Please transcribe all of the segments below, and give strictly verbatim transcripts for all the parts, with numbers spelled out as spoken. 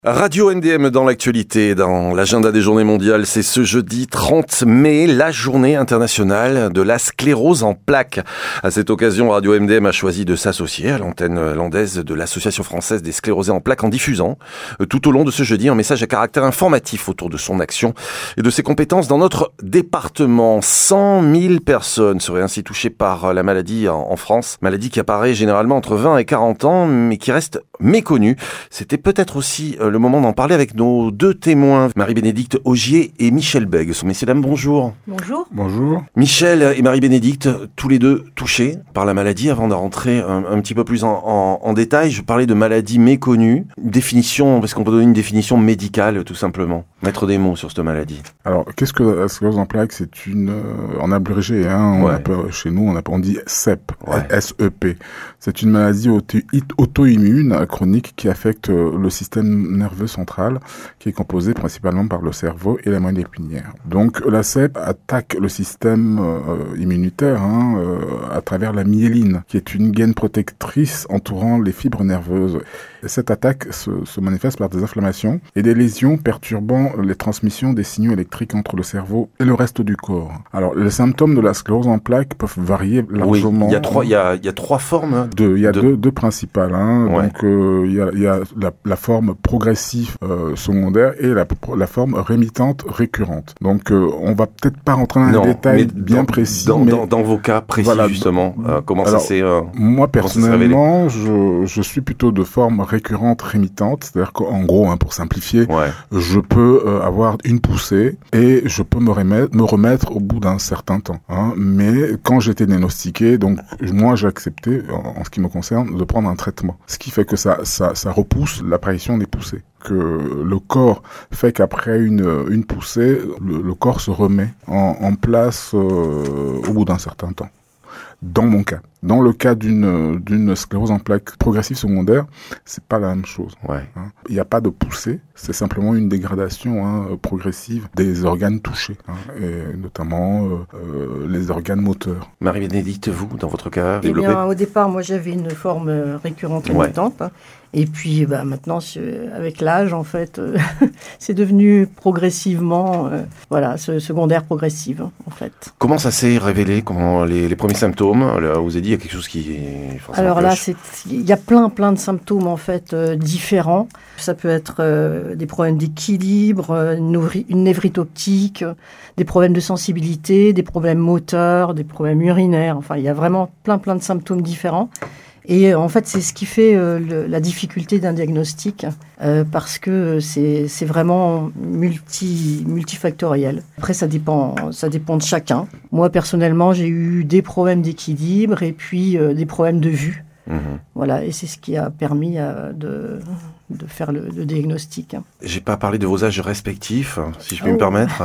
Radio M D M dans l'actualité, dans l'agenda des journées mondiales, c'est ce jeudi trente mai, la journée internationale de la sclérose en plaques. À cette occasion, Radio M D M a choisi de s'associer à l'antenne landaise de l'Association française des sclérosés en plaques en diffusant tout au long de ce jeudi un message à caractère informatif autour de son action et de ses compétences dans notre département. cent mille personnes seraient ainsi touchées par la maladie en France, maladie qui apparaît généralement entre vingt et quarante ans, mais qui reste méconnue. C'était peut-être aussi le moment d'en parler avec nos deux témoins, Marie-Bénédicte Augier et Michel Bègue. Messieurs, dames, bonjour. Bonjour. Bonjour. Michel et Marie-Bénédicte, tous les deux touchés par la maladie. Avant de rentrer un, un petit peu plus en, en, en détail, je parlais de maladie méconnue. Définition, parce qu'on peut donner une définition médicale, tout simplement. Mettre des mots sur cette maladie. Alors, qu'est-ce que la sclérose en plaques? C'est une, euh, en abrégé, hein, on ouais. appelle, chez nous, on, appelle, on dit S E P, ouais. S E P. C'est une maladie auto- auto-immune chronique qui affecte le système nerveux central, qui est composé principalement par le cerveau et la moelle épinière. Donc, la S E P attaque le système euh, immunitaire hein, euh, à travers la myéline, qui est une gaine protectrice entourant les fibres nerveuses. Et cette attaque se, se manifeste par des inflammations et des lésions perturbant les transmissions des signaux électriques entre le cerveau et le reste du corps. Alors, les symptômes de la sclérose en plaques peuvent varier largement. Oui, il y a trois, il y a, il y a trois formes. Deux, il y a de... deux, deux principales. Hein. Ouais. Donc, euh, il y a, il y a la, la forme progressive euh, secondaire et la, la forme rémitante récurrente. Donc, euh, on va peut-être pas rentrer dans non, les détails bien dans, précis. Dans, mais dans, dans vos cas précis, voilà, justement, euh, comment alors, ça s'est euh, moi, personnellement, je, je suis plutôt de forme récurrente rémitante. C'est-à-dire qu'en gros, hein, pour simplifier, ouais. je peux euh, avoir une poussée et je peux me remettre, me remettre au bout d'un certain temps. Hein. Mais quand j'étais diagnostiqué, donc moi j'ai accepté, en, en ce qui me concerne, de prendre un traitement. Ce qui fait que ça, ça, ça repousse l'apparition des poussées. Que le corps fait qu'après une, une poussée, le, le corps se remet en, en place euh, au bout d'un certain temps. Dans mon cas. Dans le cas d'une, d'une sclérose en plaques progressive secondaire, c'est pas la même chose. Ouais. Hein. Il n'y a pas de poussée, c'est simplement une dégradation hein, progressive des organes touchés, hein, et notamment euh, euh, les organes moteurs. Marie-Bénédicte, vous, dans votre cas, eh développé bien, au départ, moi, j'avais une forme récurrente rémitante. Ouais. Hein, et puis, bah, maintenant, avec l'âge, en fait, euh, c'est devenu progressivement, euh, voilà, secondaire progressive, en fait. Comment ça s'est révélé? Comment les, les premiers symptômes? Là, vous avez dit, il y a quelque chose qui est forcément Alors là, cloche. c'est, il y a plein, plein de symptômes, en fait, euh, différents. Ça peut être euh, des problèmes d'équilibre, euh, une névrite optique, euh, des problèmes de sensibilité, des problèmes moteurs, des problèmes urinaires. Enfin, il y a vraiment plein, plein de symptômes différents. Et euh, en fait, c'est ce qui fait euh, le, la difficulté d'un diagnostic, euh, parce que c'est, c'est vraiment multi, multifactoriel. Après, ça dépend, ça dépend de chacun. Moi, personnellement, j'ai eu des problèmes d'équilibre et puis euh, des problèmes de vue. Mmh. Voilà, et c'est ce qui a permis euh, de... de faire le, le diagnostic. J'ai pas parlé de vos âges respectifs, si je puis oh. me permettre.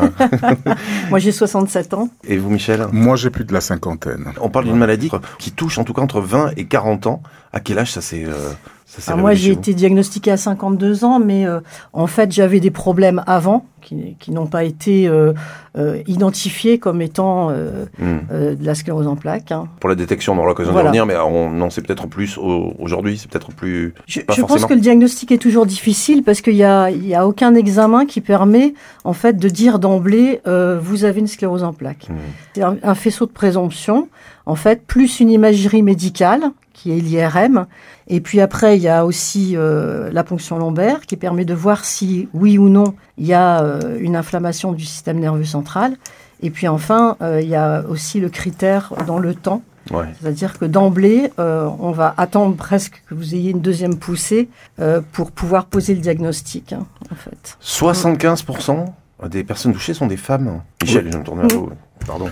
Moi, j'ai soixante-sept ans. Et vous, Michel? Moi, j'ai plus de la cinquantaine. On parle ouais. d'une maladie qui touche en tout cas entre vingt et quarante ans. À quel âge ça s'est... Euh... Alors moi, j'ai été diagnostiquée à cinquante-deux ans, mais euh, en fait, j'avais des problèmes avant qui, qui n'ont pas été euh, euh, identifiés comme étant euh, mm. euh, de la sclérose en plaques. Hein. Pour la détection, on aura l'occasion voilà. de revenir, mais on en sait peut-être plus au, aujourd'hui, c'est peut-être plus... Je, je pense que le diagnostic est toujours difficile parce qu'il n'y a, il y a aucun examen qui permet en fait de dire d'emblée euh, vous avez une sclérose en plaques. Mm. C'est un, un faisceau de présomption, en fait, plus une imagerie médicale qui est l'I R M. Et puis après, il y a aussi euh, la ponction lombaire qui permet de voir si, oui ou non, il y a euh, une inflammation du système nerveux central. Et puis enfin, euh, il y a aussi le critère dans le temps. Ouais. C'est-à-dire que d'emblée, euh, on va attendre presque que vous ayez une deuxième poussée euh, pour pouvoir poser le diagnostic, hein, en fait. soixante-quinze pour cent des personnes touchées sont des femmes. Michel, oui. je me tourne vers vous. Pardon.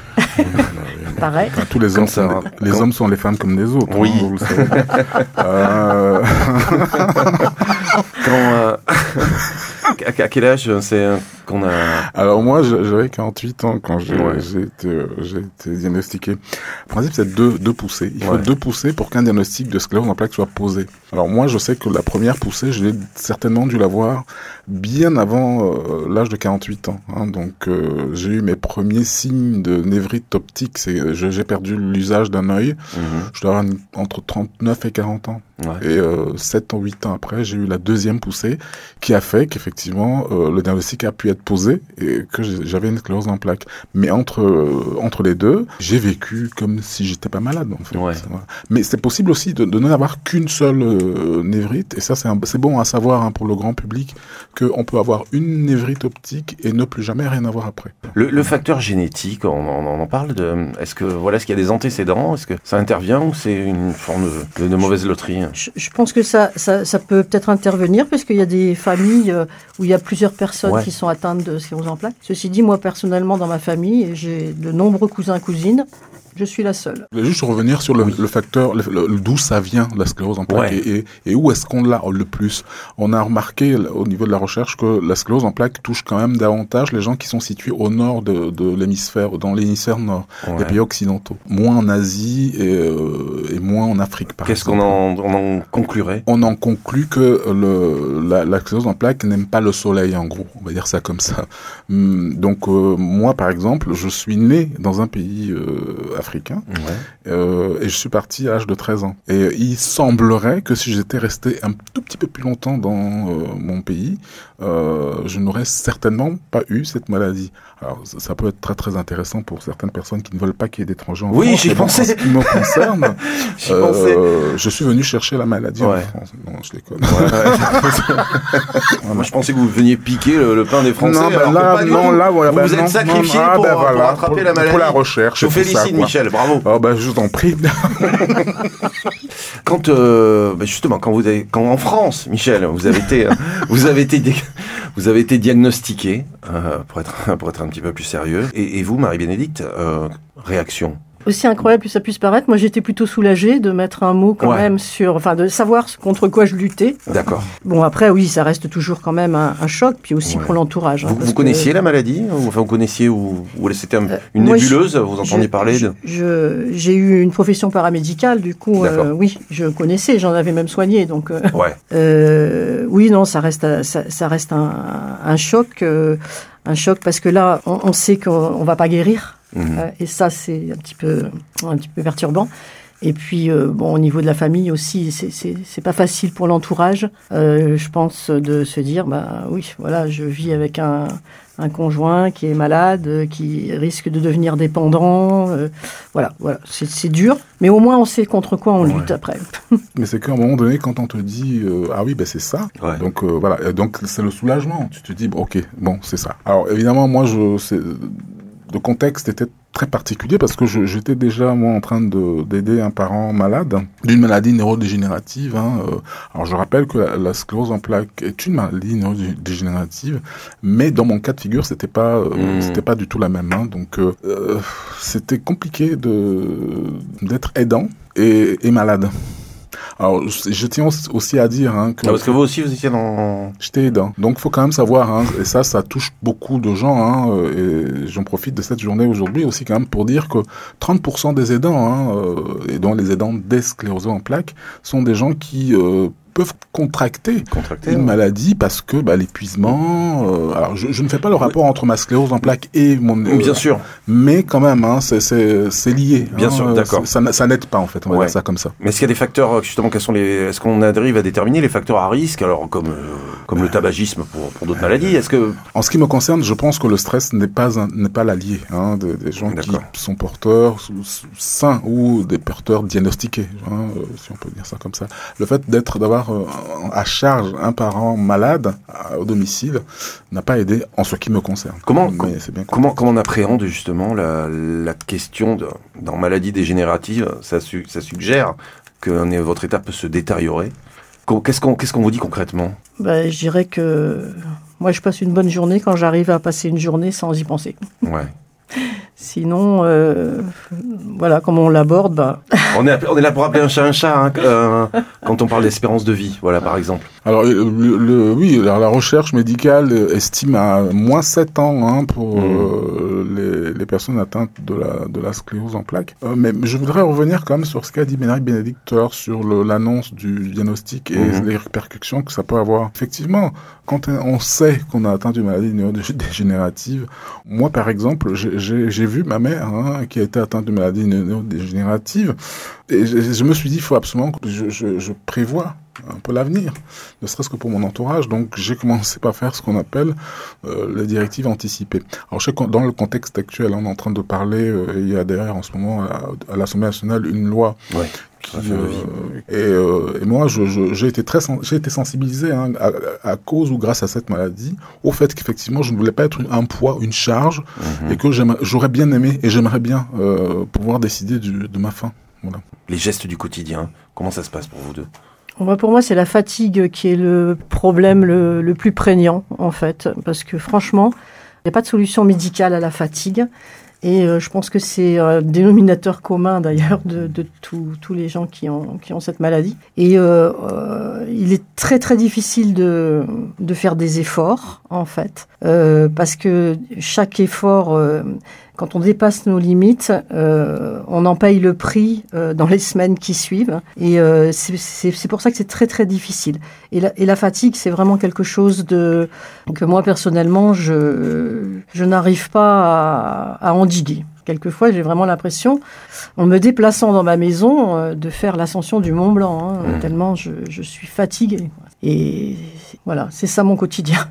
Pareil. Enfin, tous les hommes, sont des, les quand... hommes sont les femmes comme les autres. Oui. Hein, vous le savez. euh... quand, euh... À, à quel âge c'est qu'on a... Alors moi, j'avais quarante-huit ans quand j'ai, ouais. j'ai, été, j'ai été diagnostiqué. Le principe, c'est deux, deux poussées. Il faut ouais. deux poussées pour qu'un diagnostic de sclérose en plaques soit posé. Alors moi, je sais que la première poussée, je l'ai certainement dû l'avoir bien avant euh, l'âge de quarante-huit ans. Hein. Donc euh, j'ai eu mes premiers signes de névrite optique. C'est, je, j'ai perdu l'usage d'un œil. Mm-hmm. Je dois avoir une, entre trente-neuf et quarante ans. Ouais. Et euh, sept ou huit ans après, j'ai eu la deuxième poussée qui a fait qu'effectivement euh, le diagnostic a pu être posé et que j'avais une sclérose en plaques. Mais entre euh, entre les deux, j'ai vécu comme si j'étais pas malade en fait. Ouais. Mais c'est possible aussi de, de n'avoir qu'une seule euh, névrite et ça c'est un, c'est bon à savoir hein, pour le grand public qu'on peut avoir une névrite optique et ne plus jamais rien avoir après. Le, le facteur génétique, on, on, on en parle de. Est-ce que voilà, est-ce qu'il y a des antécédents? Est-ce que ça intervient ou c'est une forme de, de mauvaise loterie? Je, je pense que ça, ça, ça peut peut-être intervenir parce qu'il y a des familles euh, où il y a plusieurs personnes ouais. qui sont atteintes de sclérose en plaques. Ceci dit, moi personnellement dans ma famille, j'ai de nombreux cousins cousines. Je suis la seule. Je voulais juste revenir sur le, oui. le facteur, le, le, d'où ça vient, la sclérose en plaques, ouais. et, et, et où est-ce qu'on l'a le plus. On a remarqué au niveau de la recherche que la sclérose en plaques touche quand même davantage les gens qui sont situés au nord de, de l'hémisphère, dans l'hémisphère nord, ouais. des pays occidentaux. Moins en Asie et, euh, et moins en Afrique, par Qu'est-ce exemple. Qu'est-ce qu'on en, on en conclurait? On en conclut que le, la, la sclérose en plaques n'aime pas le soleil, en gros. On va dire ça comme ça. Donc, euh, moi, par exemple, je suis né dans un pays euh, africain, ouais. euh, et je suis parti à l'âge de treize ans. Et il semblerait que si j'étais resté un tout petit peu plus longtemps dans euh, mon pays, euh, je n'aurais certainement pas eu cette maladie. Alors, ça, ça peut être très très intéressant pour certaines personnes qui ne veulent pas qu'il y ait d'étrangers en oui, France. Oui, j'y pensais. En ce qui me concerne, j'y euh, pensais. je suis venu chercher la maladie ouais. en France. Non, je déconne. Ouais, ouais. Moi, je pensais que vous veniez piquer le, le pain des Français. Non, ben là, pas non, là, voilà, vous ben vous non, êtes sacrifié non, ah, pour, ben voilà, pour attraper pour, la maladie. Pour la recherche. Je vous félicite, ça, Michel. Bravo. Oh, ben, je vous en prie. Quand, euh, ben justement, quand vous avez, quand en France, Michel, vous avez été, vous avez été, vous avez été diagnostiqué, euh, pour être, pour être un petit peu plus sérieux. Et, et vous, Marie-Bénédicte, euh, réaction? Aussi incroyable que ça puisse paraître, moi j'étais plutôt soulagée de mettre un mot quand ouais. même sur, enfin de savoir contre quoi je luttais. D'accord. Bon après oui, ça reste toujours quand même un, un choc, puis aussi ouais. pour l'entourage. Vous, hein, vous connaissiez que... la maladie, enfin vous connaissiez ou, ou c'était un, une moi, nébuleuse, je, vous entendiez je, parler de... je, j'ai eu une profession paramédicale, du coup euh, oui, je connaissais, j'en avais même soigné, donc euh, ouais. euh, oui non, ça reste, ça, ça reste un, un choc, euh, un choc parce que là on, on sait qu'on on va pas guérir. Mmh. Euh, et ça, c'est un petit peu, un petit peu perturbant. Et puis, euh, bon, au niveau de la famille aussi, c'est, c'est, c'est pas facile pour l'entourage. Euh, je pense de se dire, bah oui, voilà, je vis avec un, un conjoint qui est malade, qui risque de devenir dépendant. Euh, voilà, voilà, c'est, c'est dur, mais au moins on sait contre quoi on ouais. lutte après. Mais c'est qu'à un moment donné, quand on te dit, euh, ah oui, ben c'est ça. Ouais. Donc euh, voilà, donc c'est le soulagement. Tu te dis, bon, ok, bon, c'est ça. Alors évidemment, moi, je, c'est, le contexte était très particulier parce que je, j'étais déjà moi en train de d'aider un parent malade d'une maladie neurodégénérative. Hein. Alors je rappelle que la, la sclérose en plaques est une maladie neurodégénérative, mais dans mon cas de figure c'était pas euh, mmh. c'était pas du tout la même. Hein. Donc euh, c'était compliqué de d'être aidant et, et malade. Alors, je tiens aussi à dire hein, que... Ah, parce que vous aussi, vous étiez dans... J'étais aidant. Donc, il faut quand même savoir, hein, et ça, ça touche beaucoup de gens, hein, et j'en profite de cette journée aujourd'hui aussi quand même pour dire que trente pour cent des aidants, hein, et dont les aidants des sclérosés en plaques, sont des gens qui... Euh, peuvent contracter, contracter une ouais. maladie parce que bah, l'épuisement... Euh, alors, je, je ne fais pas le rapport oui. entre ma sclérose en plaques et mon... Euh, Bien sûr. Mais quand même, hein, c'est, c'est, c'est lié. Bien hein, sûr, d'accord. Ça, ça n'aide pas, en fait, on va ouais. dire ça comme ça. Mais est-ce qu'il y a des facteurs, justement, quels sont les... Est-ce qu'on arrive à déterminer les facteurs à risque, alors comme, euh, comme le tabagisme pour, pour d'autres maladies? Est-ce que... En ce qui me concerne, je pense que le stress n'est pas, un, n'est pas l'allié hein, des, des gens d'accord. qui sont porteurs sains ou des porteurs diagnostiqués, hein, euh, si on peut dire ça comme ça. Le fait d'être, d'avoir à charge un parent malade à, au domicile n'a pas aidé en ce qui me concerne. Comment, com- comment, comment on appréhende justement la, la question de, dans maladie dégénérative, ça, su, ça suggère que votre état peut se détériorer. Qu'est-ce qu'on, qu'est-ce qu'on vous dit concrètement? Bah, je dirais que moi je passe une bonne journée quand j'arrive à passer une journée sans y penser. Ouais. Sinon, euh, voilà, comme on l'aborde, bah... on, est, on est là pour appeler un chat un chat, hein, euh, quand on parle d'espérance de vie, voilà, par exemple. Alors, le, le, oui, alors la recherche médicale estime à moins sept ans hein, pour mmh. euh, les, les personnes atteintes de la, de la sclérose en plaques. Euh, mais je voudrais revenir quand même sur ce qu'a dit Ménéric Bénédicte tout à l'heure sur le, l'annonce du diagnostic et mmh. les répercussions que ça peut avoir. Effectivement, quand on sait qu'on a atteint d'une maladie neurodégénérative, moi par exemple, j'ai, j'ai, j'ai vu ma mère hein, qui a été atteinte d'une maladie neurodégénérative et je, je me suis dit, il faut absolument que je, je, je prévoie un peu l'avenir, ne serait-ce que pour mon entourage. Donc, j'ai commencé par faire ce qu'on appelle euh, les directives anticipées. Alors, je sais que dans le contexte actuel, on est en train de parler, euh, il y a derrière en ce moment à, à l'Assemblée nationale une loi ouais. qui euh, et, euh, et moi, je, je, j'ai été très, j'ai été sensibilisé hein, à, à cause ou grâce à cette maladie, au fait qu'effectivement, je ne voulais pas être un poids, une charge, mmh. et que j'aurais bien aimé et j'aimerais bien euh, pouvoir décider du, de ma fin. Voilà. Les gestes du quotidien, comment ça se passe pour vous deux ? Pour moi, c'est la fatigue qui est le problème le, le plus prégnant, en fait. Parce que franchement, il n'y a pas de solution médicale à la fatigue. Et euh, je pense que c'est un dénominateur commun, d'ailleurs, de, de tous les gens qui ont, qui ont cette maladie. Et euh, euh, il est très, très difficile de, de faire des efforts, en fait. Euh, parce que chaque effort... Euh, Quand on dépasse nos limites, euh, on en paye le prix euh, dans les semaines qui suivent. Et euh, c'est, c'est, c'est pour ça que c'est très, très difficile. Et la, et la fatigue, c'est vraiment quelque chose de, que moi, personnellement, je, je n'arrive pas à, à endiguer. Quelquefois, j'ai vraiment l'impression, en me déplaçant dans ma maison, euh, de faire l'ascension du Mont Blanc, hein, mmh. tellement je, je suis fatiguée. Et voilà, c'est ça mon quotidien.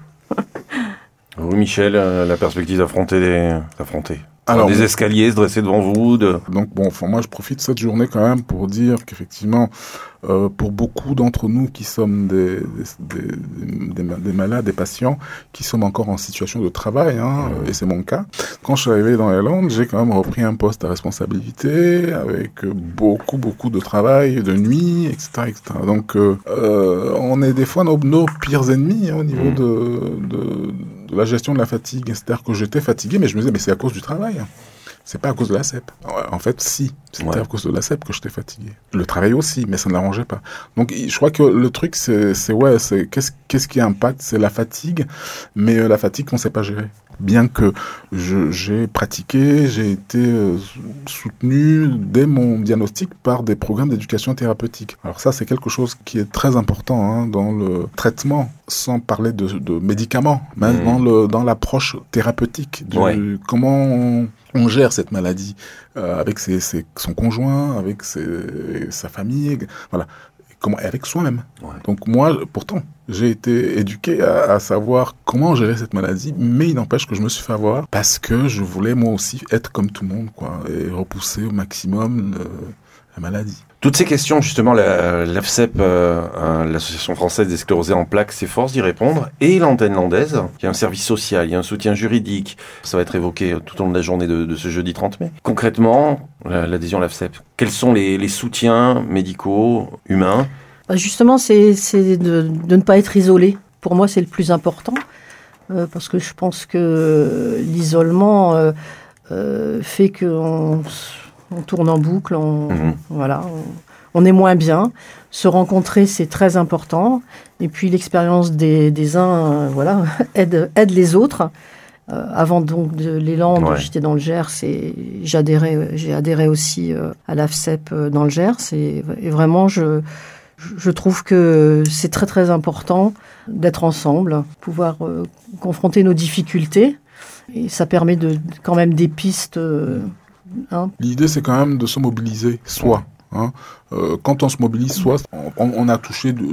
Vous, Michel, la perspective d'affronter des... d'affronter. Alors, des escaliers, se dresser devant vous. De... Donc bon, enfin, moi je profite de cette journée quand même pour dire qu'effectivement, euh, pour beaucoup d'entre nous qui sommes des, des, des, des, des malades, des patients, qui sommes encore en situation de travail, hein, mmh. et c'est mon cas, quand je suis arrivé dans les Landes, j'ai quand même repris un poste à responsabilité, avec beaucoup, beaucoup de travail, de nuit, et cetera, et cetera. Donc euh, euh, on est des fois nos, nos pires ennemis hein, au niveau mmh. de... de la gestion de la fatigue, c'est-à-dire que j'étais fatigué, mais je me disais, mais c'est à cause du travail, c'est pas à cause de la C E P. En fait, si, c'était ouais. à cause de la C E P que j'étais fatigué. Le travail aussi, mais ça ne l'arrangeait pas. Donc, je crois que le truc, c'est, c'est ouais, c'est qu'est-ce, qu'est-ce qui impacte, c'est la fatigue, mais euh, la fatigue qu'on sait pas gérer. Bien que je, j'ai pratiqué, j'ai été euh, soutenu dès mon diagnostic par des programmes d'éducation thérapeutique. Alors ça, c'est quelque chose qui est très important hein, dans le traitement, sans parler de, de médicaments, mais mmh. dans, le, dans l'approche thérapeutique, du, ouais. comment on, on gère cette maladie euh, avec ses, ses, son conjoint, avec ses, sa famille, voilà. Comment, et avec soi-même. Ouais. Donc moi, pourtant, j'ai été éduqué à, à savoir comment gérer cette maladie, mais il n'empêche que je me suis fait avoir parce que je voulais moi aussi être comme tout le monde, quoi, et repousser au maximum le, la maladie. Toutes ces questions, justement, la, l'A F C E P, euh, l'Association française des sclérosés en plaques, s'efforce d'y répondre, et l'antenne landaise, il y a un service social, il y a un soutien juridique, ça va être évoqué tout au long de la journée de, de ce jeudi trente mai. Concrètement, l'adhésion à l'A F C E P, quels sont les, les soutiens médicaux, humains ? Justement, c'est, c'est de, de ne pas être isolé. Pour moi, c'est le plus important, euh, parce que je pense que l'isolement euh, euh, fait qu'on on tourne en boucle, on, mmh. voilà, on, on est moins bien. Se rencontrer, c'est très important. Et puis l'expérience des, des uns, euh, voilà, aide, aide les autres. Euh, avant donc de les Landes, ouais. j'étais dans le Gers et j'adhérais, j'ai adhéré aussi euh, à l'A F C E P dans le Gers. Et, et vraiment, je, je trouve que c'est très très important d'être ensemble, pouvoir euh, confronter nos difficultés. Et ça permet de, quand même des pistes. Euh, hein. L'idée, c'est quand même de se mobiliser, soi. Hein. Euh, quand on se mobilise, soi, on, on a touché de,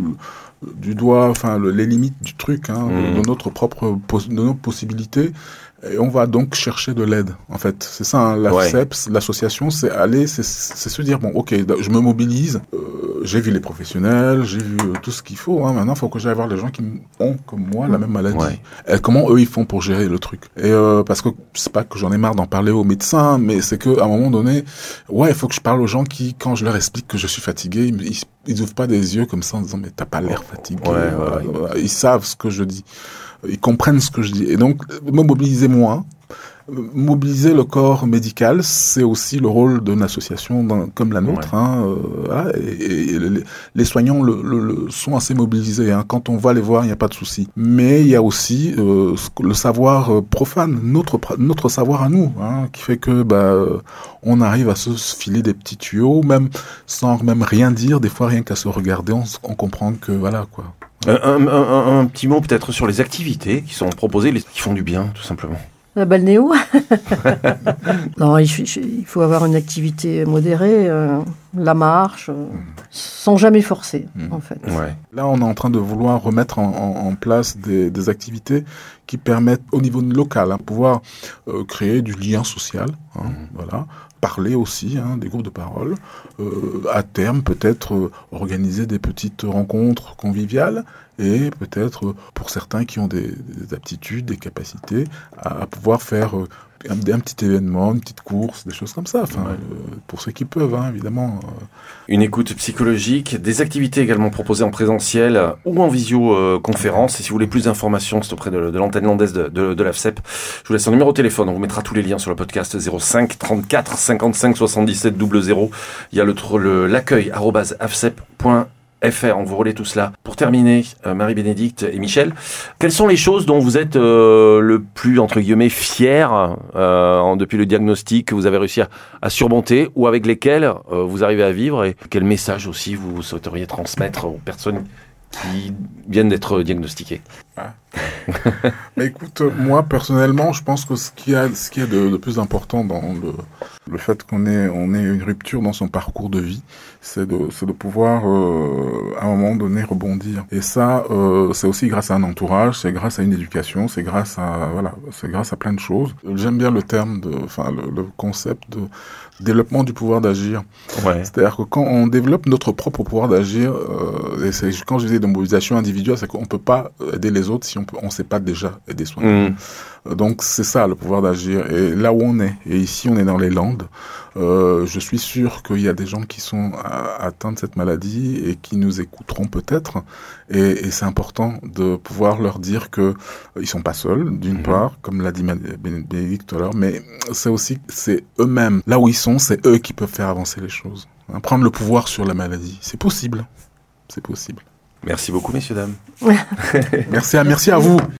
du doigt, enfin, le, les limites du truc, hein, mmh. de, de notre propre, de nos possibilités. Et on va donc chercher de l'aide, en fait. C'est ça, hein, l'A F C E P, ouais. l'association, c'est aller, c'est, c'est se dire, bon, ok, je me mobilise, euh, j'ai vu les professionnels, j'ai vu euh, tout ce qu'il faut, hein, maintenant, il faut que j'aille voir les gens qui ont, comme moi, la même maladie. Ouais. Et comment eux, ils font pour gérer le truc. Et euh, parce que c'est pas que j'en ai marre d'en parler aux médecins, mais c'est qu'à un moment donné, ouais, il faut que je parle aux gens qui, quand je leur explique que je suis fatigué, ils, ils, ils ouvrent pas des yeux comme ça en disant, mais t'as pas l'air fatigué. Ouais, ouais, ouais. Ils savent ce que je dis. Ils comprennent ce que je dis. Et donc, me mobiliser moins. mobiliser le corps médical, c'est aussi le rôle d'une association dans, comme la nôtre. Ouais. Hein, euh, voilà, et, et les, les soignants le, le, le sont assez mobilisés. Hein. Quand on va les voir, il n'y a pas de souci. Mais il y a aussi euh, le savoir profane, notre notre savoir à nous, hein, qui fait que bah, on arrive à se filer des petits tuyaux, même sans même rien dire. Des fois, rien qu'à se regarder, on, on comprend que voilà quoi. Un, un, un, un petit mot peut-être sur les activités qui sont proposées, les, qui font du bien, tout simplement. La balnéo. Non, il, il faut avoir une activité modérée, euh, la marche, euh, mmh. sans jamais forcer, mmh. en fait. Ouais. Là, on est en train de vouloir remettre en, en, en place des, des activités qui permettent, au niveau local, hein, pouvoir euh, créer du lien social, hein, mmh. voilà. Parler aussi, hein, des groupes de parole, euh, à terme peut-être euh, organiser des petites rencontres conviviales et peut-être euh, pour certains qui ont des, des aptitudes, des capacités à, à pouvoir faire euh, un, un petit événement, une petite course, des choses comme ça, enfin, ouais. euh, pour ceux qui peuvent, hein, évidemment. Euh. Une écoute psychologique, des activités également proposées en présentiel ou en visioconférence. Euh, et si vous voulez plus d'informations, c'est auprès de, de l'antenne landaise de, de, de l'A F C E P. Je vous laisse un numéro de téléphone, on vous mettra tous les liens sur le podcast zéro cinq trente-quatre cinquante-cinq soixante-dix-sept zéro zéro. Il y a le, le, l'accueil arobase afcep point F R, on vous relaie tout cela. Pour terminer, euh, Marie-Bénédicte et Michel, quelles sont les choses dont vous êtes euh, le plus, entre guillemets, fiers euh, depuis le diagnostic que vous avez réussi à, à surmonter ou avec lesquels euh, vous arrivez à vivre, et quel message aussi vous souhaiteriez transmettre aux personnes qui viennent d'être diagnostiquées? Ah. Mais écoute, moi personnellement, je pense que ce qu'il y a, ce qu'il y a de, de plus important dans le, le fait qu'on ait, on ait une rupture dans son parcours de vie, c'est de, c'est de pouvoir euh, à un moment donné rebondir. Et ça, euh, c'est aussi grâce à un entourage, c'est grâce à une éducation, c'est grâce à voilà, c'est grâce à plein de choses. J'aime bien le terme de, enfin le, le concept de développement du pouvoir d'agir. Ouais. C'est-à-dire que quand on développe notre propre pouvoir d'agir, euh, et c'est quand je disais de mobilisation individuelle, c'est qu'on peut pas aider les autres si on peut, on sait pas déjà aider soi-même. Mmh. Donc c'est ça le pouvoir d'agir. Et là où on est, et ici on est dans les Landes, euh, je suis sûr qu'il y a des gens qui sont atteints de cette maladie et qui nous écouteront peut-être. Et, et c'est important de pouvoir leur dire que ils sont pas seuls, d'une mmh. part, comme l'a dit Bénédicte tout à l'heure, mais c'est aussi c'est eux-mêmes. Là où ils sont, c'est eux qui peuvent faire avancer les choses. Hein, prendre le pouvoir sur la maladie, c'est possible. C'est possible. Merci beaucoup, messieurs, dames. merci, à, merci à vous.